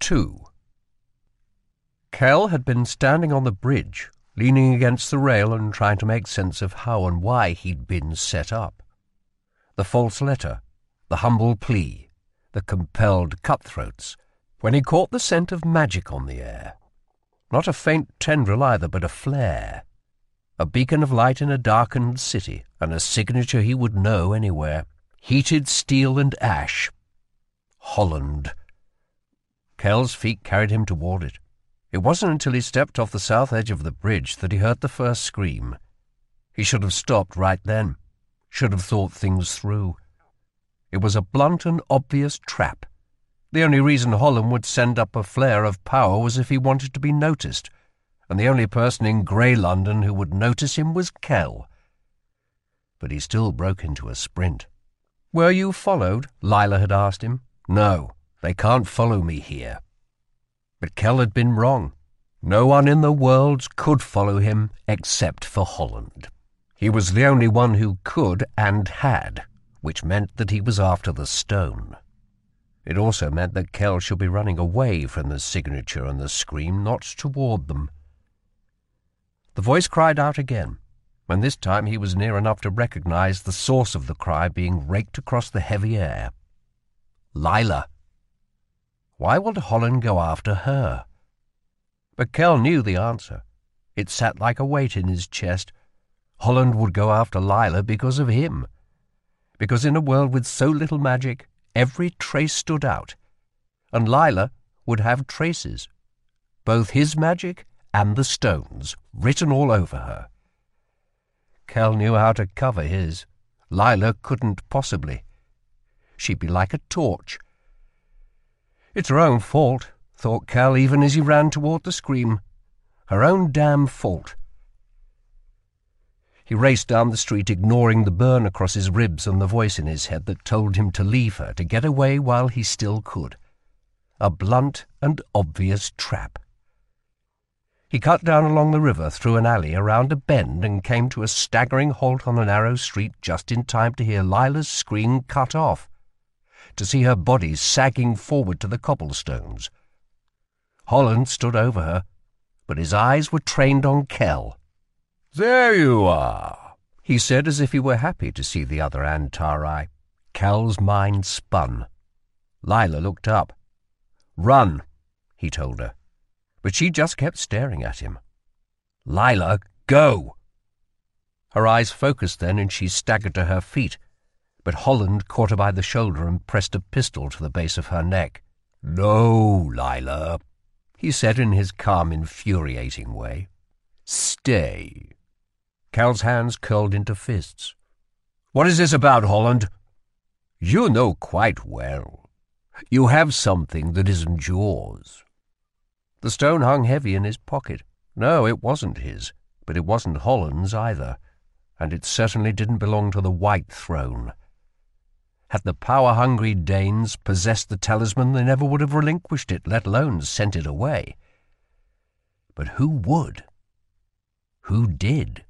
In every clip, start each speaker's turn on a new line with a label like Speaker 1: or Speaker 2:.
Speaker 1: 2. Kell had been standing on the bridge, leaning against the rail and trying to make sense of how and why he'd been set up. The false letter, the humble plea, the compelled cutthroats, when he caught the scent of magic on the air. Not a faint tendril either, but a flare. A beacon of light in a darkened city, and a signature he would know anywhere. Heated steel and ash. Holland. Kell's feet carried him toward it. It wasn't until he stepped off the south edge of the bridge that he heard the first scream. He should have stopped right then, should have thought things through. It was a blunt and obvious trap. The only reason Holland would send up a flare of power was if he wanted to be noticed, and the only person in grey London who would notice him was Kell. But he still broke into a sprint. "Were you followed?" Lila had asked him. "No, they can't follow me here." But Kell had been wrong. No one in the world could follow him except for Holland. He was the only one who could and had, which meant that he was after the stone. It also meant that Kell should be running away from the signature and the scream, not toward them. The voice cried out again, and this time he was near enough to recognize the source of the cry being raked across the heavy air. Lila. Why would Holland go after her? But Kell knew the answer. It sat like a weight in his chest. Holland would go after Lila because of him. Because in a world with so little magic, every trace stood out. And Lila would have traces. Both his magic and the stone's, written all over her. Kell knew how to cover his. Lila couldn't possibly. She'd be like a torch. It's her own fault, thought Kell even as he ran toward the scream. Her own damn fault. He raced down the street, ignoring the burn across his ribs and the voice in his head that told him to leave her, to get away while he still could. A blunt and obvious trap. He cut down along the river, through an alley, around a bend, and came to a staggering halt on a narrow street just in time to hear Lila's scream cut off, to see her body sagging forward to the cobblestones. Holland stood over her, but his eyes were trained on Kell. "There you are," he said, as if he were happy to see the other Antari. Kell's mind spun. Lila looked up. "Run," he told her. But she just kept staring at him. "Lila, go!" Her eyes focused then, and she staggered to her feet. But Holland caught her by the shoulder and pressed a pistol to the base of her neck. "No, Lila," he said in his calm, infuriating way. "Stay." Kell's hands curled into fists. "What is this about, Holland?" "You know quite well. You have something that isn't yours." The stone hung heavy in his pocket. No, it wasn't his, but it wasn't Holland's either, and it certainly didn't belong to the White Throne. Had the power-hungry Danes possessed the talisman, they never would have relinquished it, let alone sent it away. But who would? Who did?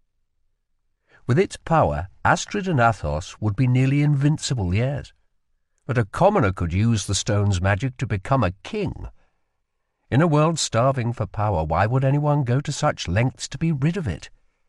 Speaker 1: With its power, Astrid and Athos would be nearly invincible, yes. But a commoner could use the stone's magic to become a king. In a world starving for power, why would anyone go to such lengths to be rid of it?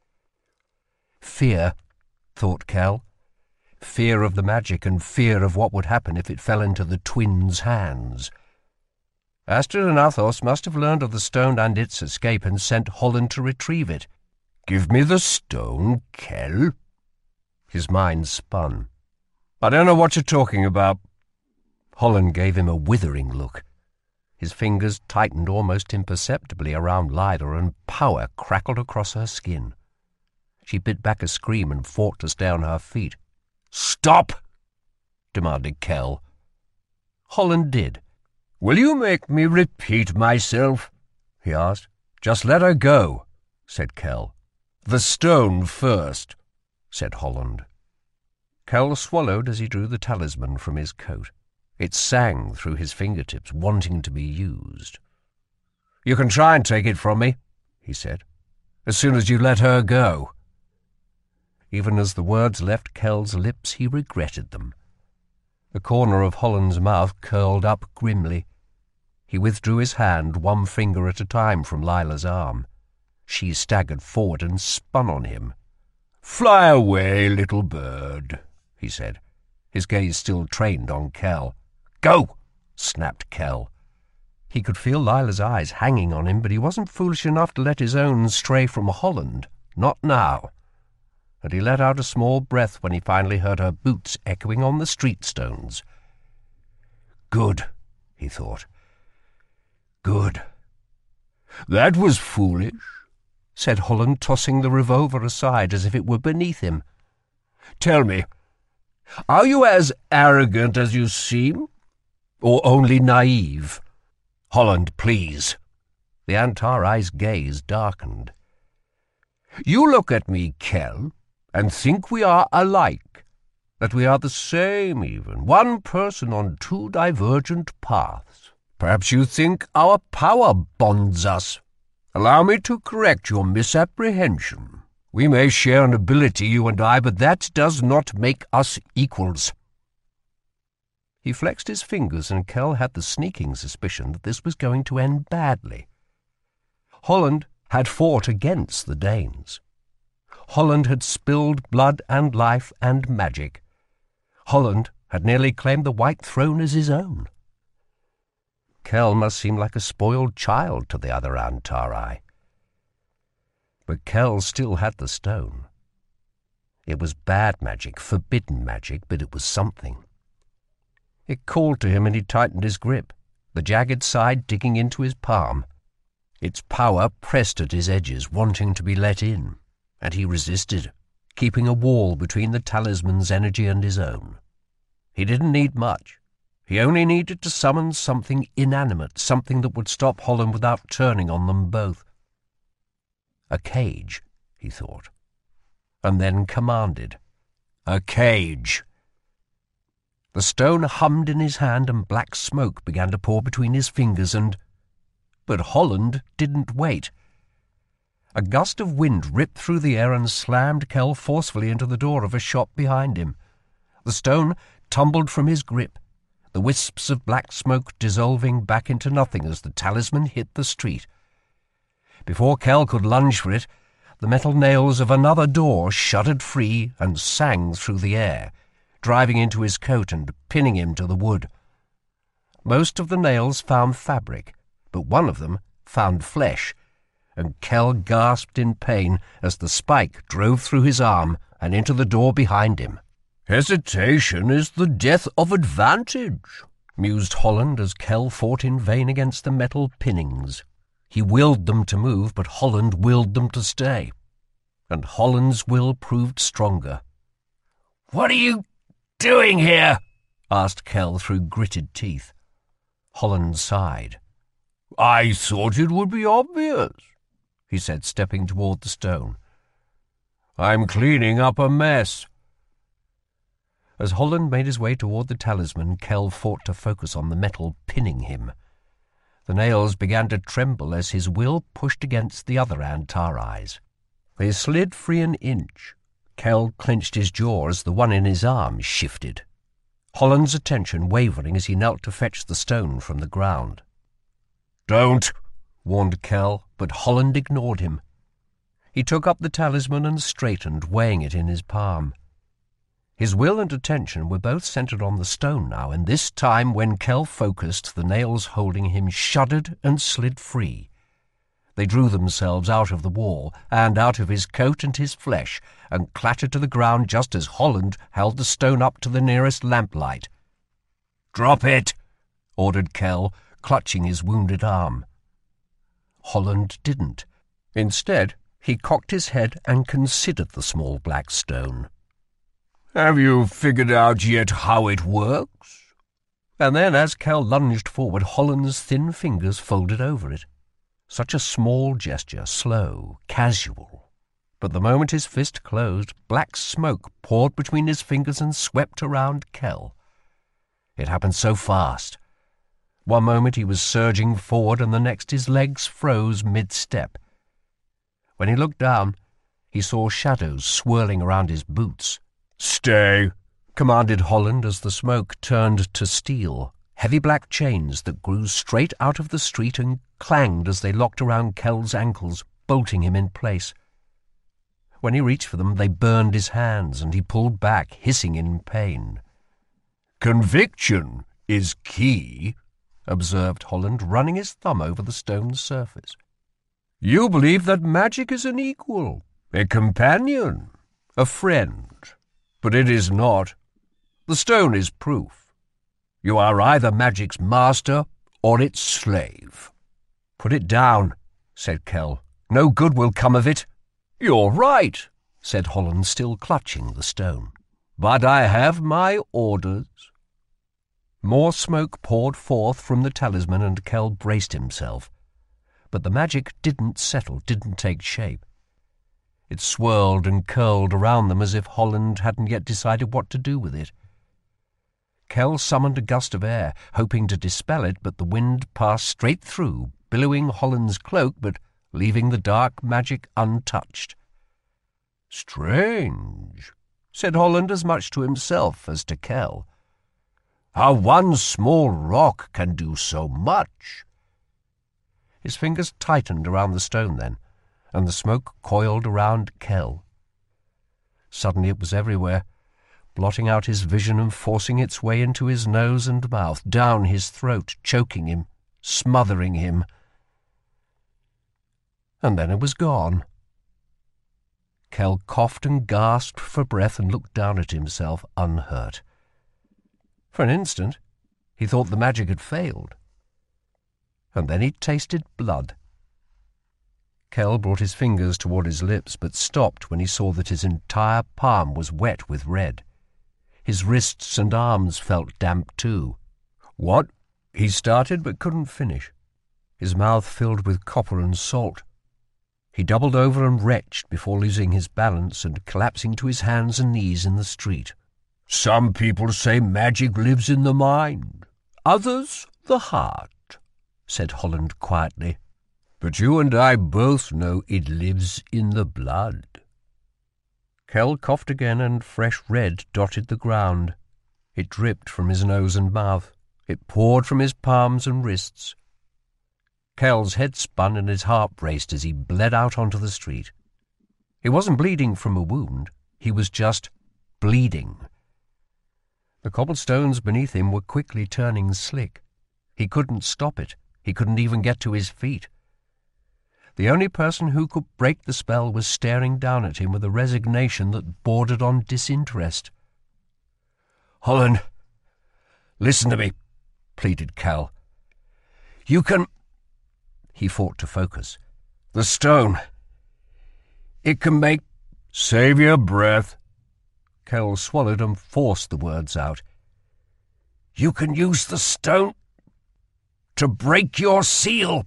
Speaker 1: Fear, thought Kell. Fear of the magic and fear of what would happen if it fell into the twins' hands. Astrid and Athos must have learned of the stone and its escape and sent Holland to retrieve it. "Give me the stone, Kell." His mind spun. "I don't know what you're talking about." Holland gave him a withering look. His fingers tightened almost imperceptibly around Lila, and power crackled across her skin. She bit back a scream and fought to stay on her feet. "Stop!" demanded Kell. Holland did. "Will you make me repeat myself?" he asked. "Just let her go," said Kell. "The stone first," said Holland. Kell swallowed as he drew the talisman from his coat. It sang through his fingertips, wanting to be used. "You can try and take it from me," he said, "as soon as you let her go." Even as the words left Kell's lips, he regretted them. The corner of Holland's mouth curled up grimly. He withdrew his hand, one finger at a time, from Lila's arm. She staggered forward and spun on him. "Fly away, little bird," he said, his gaze still trained on Kell. "Go!" snapped Kell. He could feel Lila's eyes hanging on him, but he wasn't foolish enough to let his own stray from Holland. Not now. And he let out a small breath when he finally heard her boots echoing on the street stones. "Good," he thought. "Good." "That was foolish," said Holland, tossing the revolver aside as if it were beneath him. "Tell me, are you as arrogant as you seem, or only naive? Holland, please." The Antarai's gaze darkened. "You look at me, Kell, and think we are alike, that we are the same even, one person on two divergent paths. Perhaps you think our power bonds us. Allow me to correct your misapprehension. We may share an ability, you and I, but that does not make us equals." He flexed his fingers, and Kell had the sneaking suspicion that this was going to end badly. Holland had fought against the Danes. Holland had spilled blood and life and magic. Holland had nearly claimed the White Throne as his own. Kell must seem like a spoiled child to the other Antarai. But Kell still had the stone. It was bad magic, forbidden magic, but it was something. It called to him, and he tightened his grip, the jagged side digging into his palm. Its power pressed at his edges, wanting to be let in, and he resisted, keeping a wall between the talisman's energy and his own. He didn't need much. He only needed to summon something inanimate, something that would stop Holland without turning on them both. A cage, he thought, and then commanded, "A cage!" The stone hummed in his hand, and black smoke began to pour between his fingers, But Holland didn't wait. A gust of wind ripped through the air and slammed Kell forcefully into the door of a shop behind him. The stone tumbled from his grip, the wisps of black smoke dissolving back into nothing as the talisman hit the street. Before Kell could lunge for it, the metal nails of another door shuddered free and sang through the air, driving into his coat and pinning him to the wood. Most of the nails found fabric, but one of them found flesh, and Kell gasped in pain as the spike drove through his arm and into the door behind him. "Hesitation is the death of advantage," mused Holland as Kell fought in vain against the metal pinnings. He willed them to move, but Holland willed them to stay, and Holland's will proved stronger. "What are you doing here?" asked Kell through gritted teeth. Holland sighed. "I thought it would be obvious," he said, stepping toward the stone. "I'm cleaning up a mess." As Holland made his way toward the talisman, Kell fought to focus on the metal pinning him. The nails began to tremble as his will pushed against the other Antarai's. They slid free an inch. Kell clenched his jaw as the one in his arm shifted, Holland's attention wavering as he knelt to fetch the stone from the ground. "Don't," warned Kell, but Holland ignored him. He took up the talisman and straightened, weighing it in his palm. His will and attention were both centered on the stone now, and this time when Kell focused, the nails holding him shuddered and slid free. They drew themselves out of the wall and out of his coat and his flesh, and clattered to the ground just as Holland held the stone up to the nearest lamplight. "Drop it," ordered Kell, clutching his wounded arm. Holland didn't. Instead, he cocked his head and considered the small black stone. "Have you figured out yet how it works?" And then, as Kell lunged forward, Holland's thin fingers folded over it. Such a small gesture, slow, casual. But the moment his fist closed, black smoke poured between his fingers and swept around Kell. It happened so fast. One moment he was surging forward, and the next his legs froze mid-step. When he looked down, he saw shadows swirling around his boots. "Stay," commanded Holland as the smoke turned to steel, heavy black chains that grew straight out of the street and clanged as they locked around Kell's ankles, bolting him in place. When he reached for them, they burned his hands, and he pulled back, hissing in pain. "Conviction is key," observed Holland, running his thumb over the stone surface. "You believe that magic is an equal, a companion, a friend. But it is not. The stone is proof. You are either magic's master or its slave." "Put it down," said Kell. "No good will come of it." "You're right," said Holland, still clutching the stone. "But I have my orders." More smoke poured forth from the talisman, and Kell braced himself. But the magic didn't settle, didn't take shape. It swirled and curled around them as if Holland hadn't yet decided what to do with it. Kell summoned a gust of air, hoping to dispel it, but the wind passed straight through, billowing Holland's cloak, but leaving the dark magic untouched. "Strange," said Holland, as much to himself as to Kell. "How one small rock can do so much." His fingers tightened around the stone then, and the smoke coiled around Kell. Suddenly it was everywhere, blotting out his vision and forcing its way into his nose and mouth, down his throat, choking him, smothering him. And then it was gone. Kell coughed and gasped for breath and looked down at himself unhurt. For an instant, he thought the magic had failed. And then he tasted blood. Kell brought his fingers toward his lips, but stopped when he saw that his entire palm was wet with red. His wrists and arms felt damp too. "What?" he started, but couldn't finish. His mouth filled with copper and salt. He doubled over and retched before losing his balance and collapsing to his hands and knees in the street. "Some people say magic lives in the mind, others the heart," said Holland quietly. "But you and I both know it lives in the blood." Kell coughed again, and fresh red dotted the ground. It dripped from his nose and mouth. It poured from his palms and wrists. Kell's head spun and his heart raced as he bled out onto the street. He wasn't bleeding from a wound. He was just bleeding. The cobblestones beneath him were quickly turning slick. He couldn't stop it. He couldn't even get to his feet. The only person who could break the spell was staring down at him with a resignation that bordered on disinterest. "Holland, listen to me," pleaded Kell. "You can—" He fought to focus. "The stone. It can make—" "Save your breath." Kell swallowed and forced the words out. "You can use the stone to break your seal."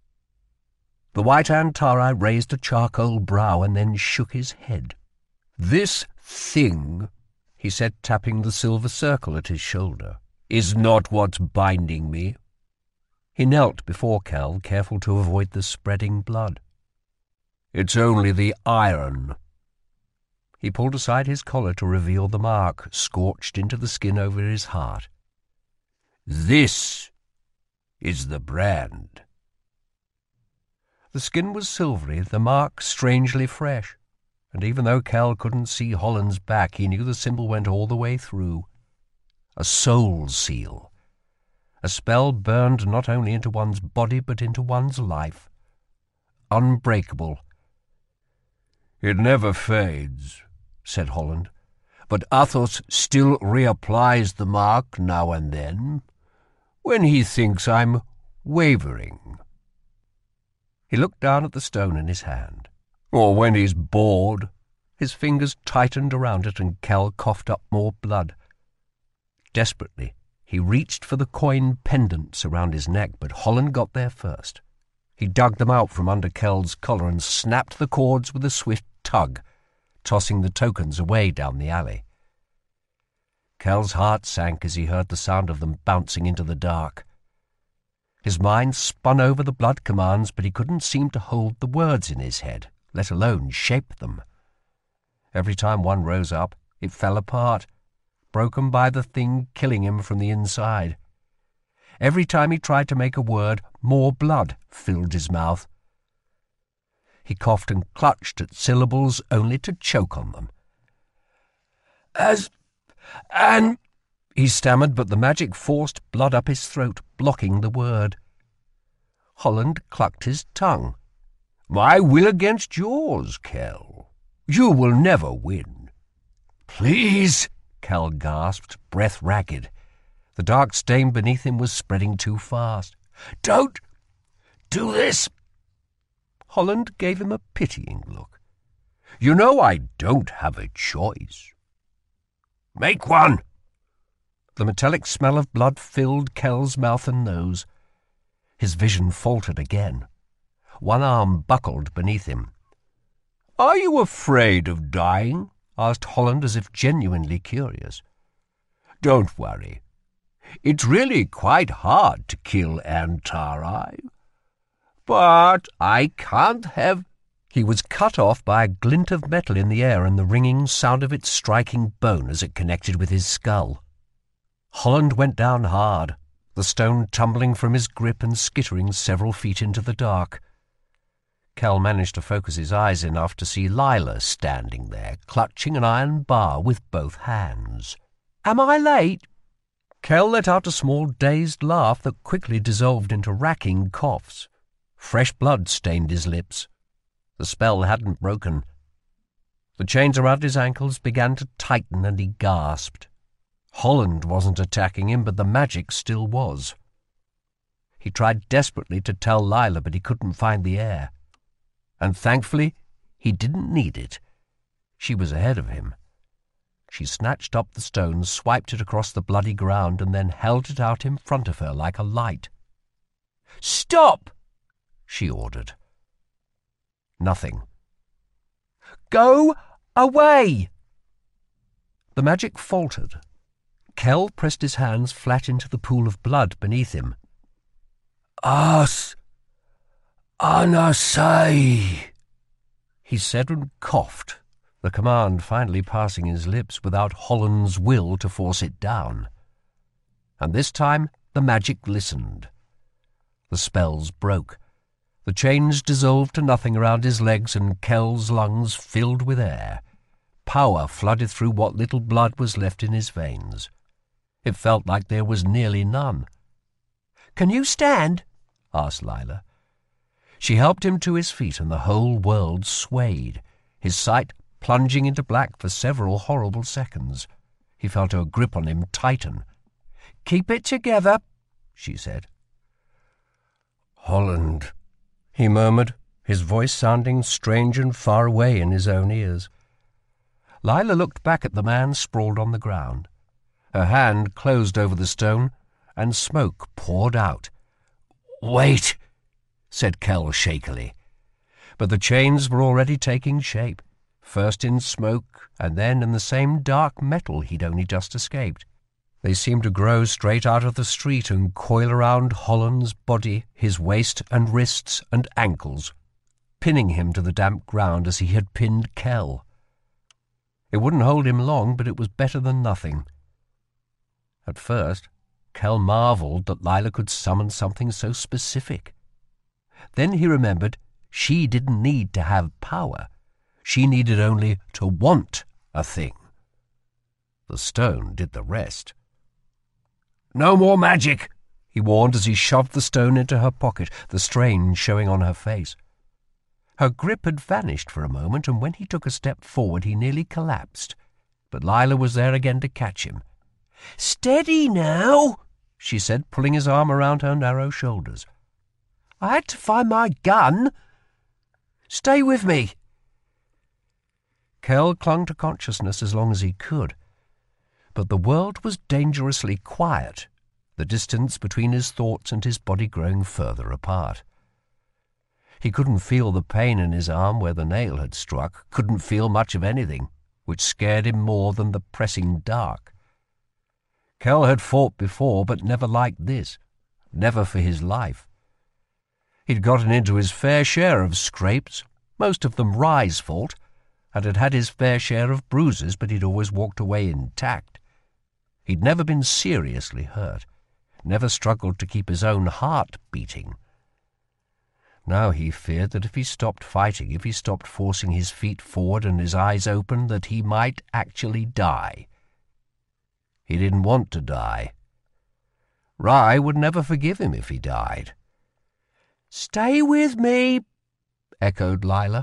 Speaker 1: The white Antari raised a charcoal brow and then shook his head. "This thing," he said, tapping the silver circle at his shoulder, "is not what's binding me." He knelt before Kell, careful to avoid the spreading blood. "It's only the iron." He pulled aside his collar to reveal the mark, scorched into the skin over his heart. "This is the brand." The skin was silvery, the mark strangely fresh, and even though Kell couldn't see Holland's back, he knew the symbol went all the way through. A soul seal. A spell burned not only into one's body but into one's life. Unbreakable. "It never fades," said Holland, "but Athos still reapplies the mark now and then, when he thinks I'm wavering." He looked down at the stone in his hand. "Or when he's bored." His fingers tightened around it, and Kell coughed up more blood. Desperately, he reached for the coin pendants around his neck, but Holland got there first. He dug them out from under Kell's collar and snapped the cords with a swift tug, tossing the tokens away down the alley. Kell's heart sank as he heard the sound of them bouncing into the dark. His mind spun over the blood commands, but he couldn't seem to hold the words in his head, let alone shape them. Every time one rose up, it fell apart, broken by the thing killing him from the inside. Every time he tried to make a word, more blood filled his mouth. He coughed and clutched at syllables only to choke on them. He stammered, but the magic forced blood up his throat, blocking the word. Holland clucked his tongue. "My will against yours, Kell. You will never win." "Please," Kell gasped, breath ragged. The dark stain beneath him was spreading too fast. "Don't do this." Holland gave him a pitying look. "You know I don't have a choice." "Make one." The metallic smell of blood filled Kell's mouth and nose. His vision faltered again. One arm buckled beneath him. "Are you afraid of dying?" asked Holland, as if genuinely curious. "Don't worry. It's really quite hard to kill Antari. But I can't have—" He was cut off by a glint of metal in the air and the ringing sound of it striking bone as it connected with his skull. Holland went down hard, the stone tumbling from his grip and skittering several feet into the dark. Kell managed to focus his eyes enough to see Lila standing there, clutching an iron bar with both hands. "Am I late?" Kell let out a small dazed laugh that quickly dissolved into racking coughs. Fresh blood stained his lips. The spell hadn't broken. The chains around his ankles began to tighten and he gasped. Holland wasn't attacking him, but the magic still was. He tried desperately to tell Lila, but he couldn't find the air. And thankfully, he didn't need it. She was ahead of him. She snatched up the stone, swiped it across the bloody ground, and then held it out in front of her like a light. "Stop!" she ordered. Nothing. "Go away!" The magic faltered. Kell pressed his hands flat into the pool of blood beneath him. "As Anasai," he said and coughed, the command finally passing his lips without Holland's will to force it down. And this time the magic listened. The spells broke. The chains dissolved to nothing around his legs and Kell's lungs filled with air. Power flooded through what little blood was left in his veins. It felt like there was nearly none. "Can you stand?" asked Lila. She helped him to his feet and the whole world swayed, his sight plunging into black for several horrible seconds. He felt her grip on him tighten. "Keep it together," she said. "Holland," he murmured, his voice sounding strange and far away in his own ears. Lila looked back at the man sprawled on the ground. Her hand closed over the stone, and smoke poured out. "Wait," said Kell shakily. But the chains were already taking shape, first in smoke and then in the same dark metal he'd only just escaped. They seemed to grow straight out of the street and coil around Holland's body, his waist and wrists and ankles, pinning him to the damp ground as he had pinned Kell. It wouldn't hold him long, but it was better than nothing. At first, Kell marveled that Lila could summon something so specific. Then he remembered she didn't need to have power. She needed only to want a thing. The stone did the rest. "No more magic," he warned as he shoved the stone into her pocket, the strain showing on her face. Her grip had vanished for a moment, and when he took a step forward he nearly collapsed. But Lila was there again to catch him. "Steady now," she said, pulling his arm around her narrow shoulders. "I had to find my gun. Stay with me." Kell clung to consciousness as long as he could. But the world was dangerously quiet, the distance between his thoughts and his body growing further apart. He couldn't feel the pain in his arm where the nail had struck, couldn't feel much of anything, which scared him more than the pressing dark. Kell had fought before, but never like this, never for his life. He'd gotten into his fair share of scrapes, most of them Rye's fault, and had had his fair share of bruises, but he'd always walked away intact. He'd never been seriously hurt, never struggled to keep his own heart beating. Now he feared that if he stopped fighting, if he stopped forcing his feet forward and his eyes open, that he might actually die. He didn't want to die. Rai would never forgive him if he died. "Stay with me," echoed Lila.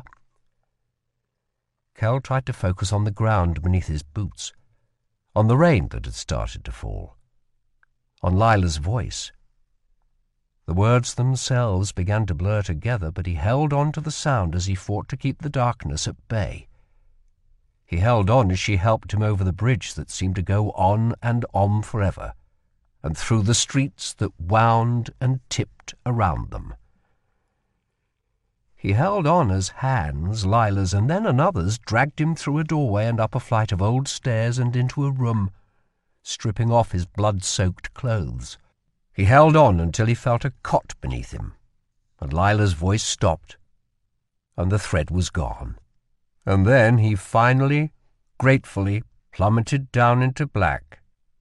Speaker 1: Kell tried to focus on the ground beneath his boots, on the rain that had started to fall, on Lila's voice. The words themselves began to blur together, but he held on to the sound as he fought to keep the darkness at bay. He held on as she helped him over the bridge that seemed to go on and on forever, and through the streets that wound and tipped around them. He held on as hands, Lila's and then another's, dragged him through a doorway and up a flight of old stairs and into a room, stripping off his blood-soaked clothes. He held on until he felt a cot beneath him, and Lila's voice stopped, and the thread was gone. And then he finally, gratefully, plummeted down into black,